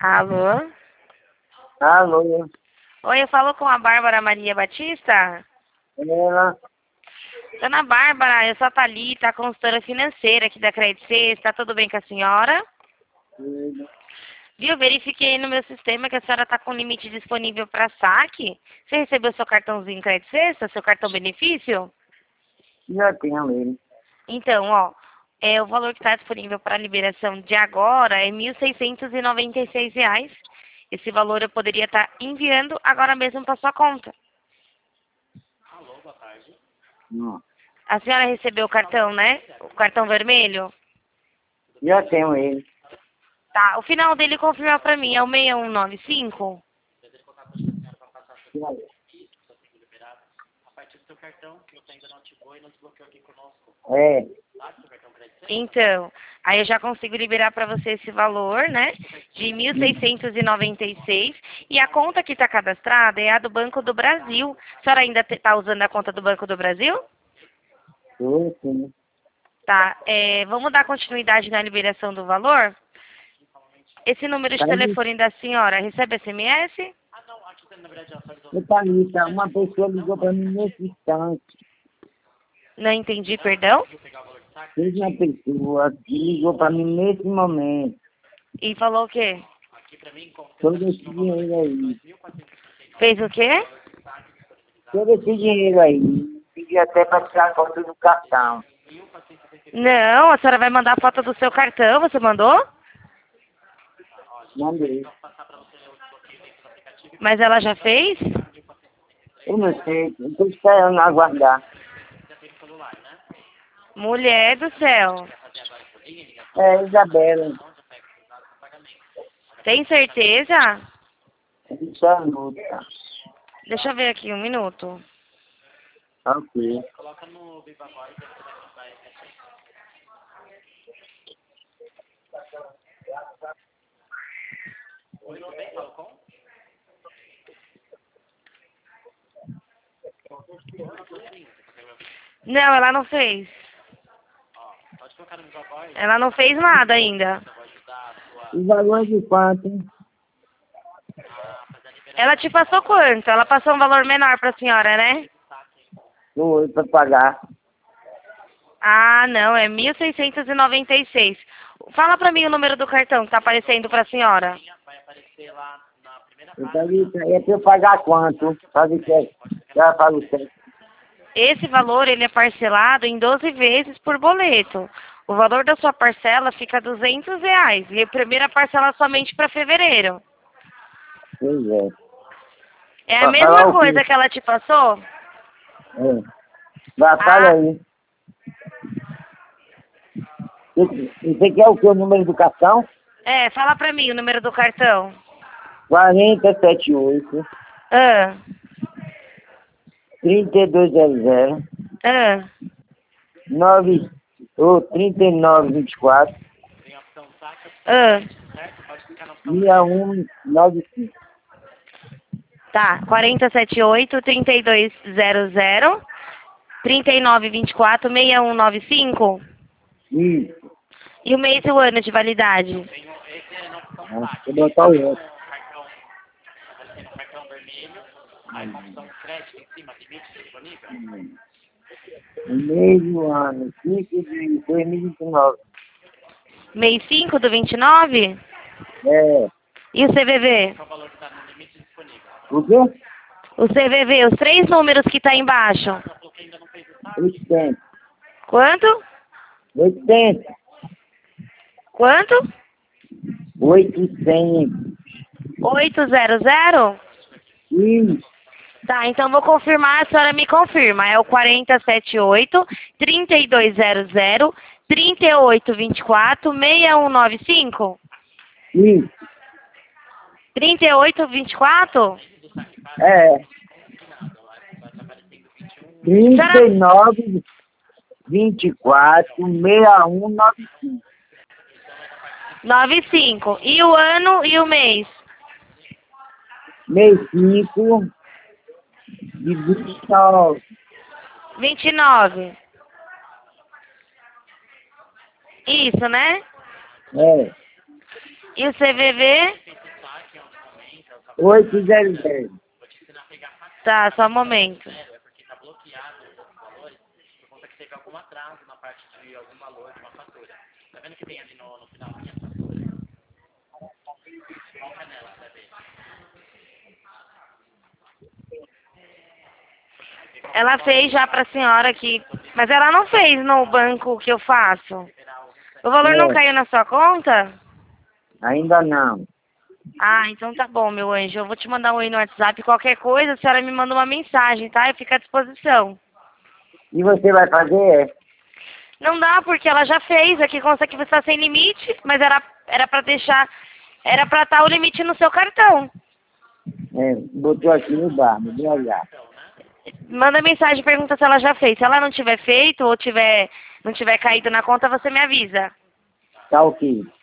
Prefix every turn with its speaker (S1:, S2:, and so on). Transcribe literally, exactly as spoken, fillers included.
S1: Alô?
S2: Alô?
S1: Oi, eu falo com a Bárbara Maria Batista?
S2: Ela?
S1: Dona Bárbara, eu sou a Thalita, a consultora financeira aqui da Credit Suisse. Está tudo bem com a senhora?
S2: Tudo.
S1: Viu, verifiquei no meu sistema que a senhora está com limite disponível para saque. Você recebeu seu cartãozinho Credit Suisse, seu cartão benefício?
S2: Já tenho ele.
S1: Então, ó, é, o valor que está disponível para liberação de agora é mil seiscentos e noventa e seis reais. Esse valor eu poderia estar enviando agora mesmo para sua conta.
S2: Não.
S1: A senhora recebeu o cartão, né? O cartão vermelho?
S2: Já tenho ele.
S1: Tá, o final dele confirma para mim, é o seis um nove cinco?
S2: É.
S1: Então, aí eu já consigo liberar para você esse valor, né? De mil seiscentos e noventa e seis. E a conta que está cadastrada é a do Banco do Brasil. A senhora ainda está usando a conta do Banco do Brasil?
S2: Tô, sim.
S1: Tá, é, vamos dar continuidade na liberação do valor? Esse número de
S2: Tá aí.
S1: telefone da senhora recebe S M S?
S2: Ô, Thalita, uma pessoa ligou pra mim nesse instante.
S1: Não entendi, perdão.
S2: Teve uma pessoa que ligou pra mim nesse momento.
S1: E falou o quê?
S2: Todo esse dinheiro aí.
S1: Fez o quê?
S2: Todo esse dinheiro aí. Pedi até pra tirar a foto do cartão.
S1: Não, a senhora vai mandar a foto do seu cartão, você mandou?
S2: Mandei.
S1: Mas ela já fez?
S2: Eu não sei. Eu tô esperando aguardar.
S1: Mulher do céu.
S2: É, Isabela.
S1: Tem certeza?
S2: Isso é luta.
S1: Deixa eu ver aqui um minuto.
S2: Ok.
S1: Não, ela não fez. Ela não fez nada ainda.
S2: O valor de quanto? Hein?
S1: Ela te passou quanto? Ela passou um valor menor pra senhora, né?
S2: Foi pra pagar.
S1: Ah, não, é mil seiscentos e noventa e seis. Fala pra mim o número do cartão que tá aparecendo pra senhora.
S2: Eu falei, é pra eu pagar quanto? Sabe que é? Já pago certo.
S1: Esse valor, ele é parcelado em doze vezes por boleto. O valor da sua parcela fica duzentos reais. E a primeira parcela somente para fevereiro.
S2: Pois é.
S1: É a
S2: Pra falar
S1: mesma
S2: o quê?
S1: coisa que ela te passou?
S2: É. Vai, fala
S1: Ah,
S2: aí. Você você quer o que? O número do cartão?
S1: é, fala pra mim o número do cartão.
S2: quarenta, setenta e oito,
S1: Ah,
S2: trinta e dois zero zero,
S1: ah.
S2: nove, ou trinta e nove, vinte e quatro,
S1: Ah,
S2: seis um nove cinco.
S1: tá, quarenta e sete oito, trinta e dois zero zero, trinta e nove vinte e quatro, seis um nove cinco.
S2: Isso.
S1: E o mês e o ano de validade?
S2: Ah, vou botar o outro. O mesmo ano, cinco de dois mil e vinte e nove.
S1: Mês cinco do vinte e nove?
S2: É.
S1: E o C V V?
S2: O quê?
S1: O C V V, os três números que tá embaixo.
S2: oitocentos.
S1: Quanto?
S2: oitocentos.
S1: Quanto?
S2: oitocentos.
S1: oitocentos?
S2: Isso.
S1: Tá, então vou confirmar, a senhora me confirma. É o quarenta e sete oito, trinta e dois zero zero, trinta e oito vinte e quatro, seis um nove cinco?
S2: Isso.
S1: trinta e oito vinte e quatro?
S2: É. trinta e nove, vinte e quatro, seis um nove cinco.
S1: noventa e cinco. E o ano e o mês?
S2: Mês cinco de vinte e nove.
S1: vinte e nove. Isso, né?
S2: É.
S1: E o C V V?
S2: oito zero zero.
S1: Tá, só um momento. Ela fez já pra senhora aqui, mas ela não fez no banco que eu faço. O valor não
S2: É,
S1: caiu na sua conta?
S2: ainda não.
S1: Ah, então tá bom, meu anjo. Eu vou te mandar um oi no WhatsApp. Qualquer coisa, a senhora me manda uma mensagem, tá? Eu fico à disposição.
S2: E você vai fazer? É?
S1: Não dá, porque ela já fez. Aqui consta que você está sem limite, mas era, era pra deixar... Era pra estar o limite no seu cartão.
S2: É, botou aqui no bar, me dê olhar.
S1: Manda mensagem e pergunta se ela já fez. Se ela não tiver feito ou tiver, não tiver caído na conta, você me avisa.
S2: Tá ok.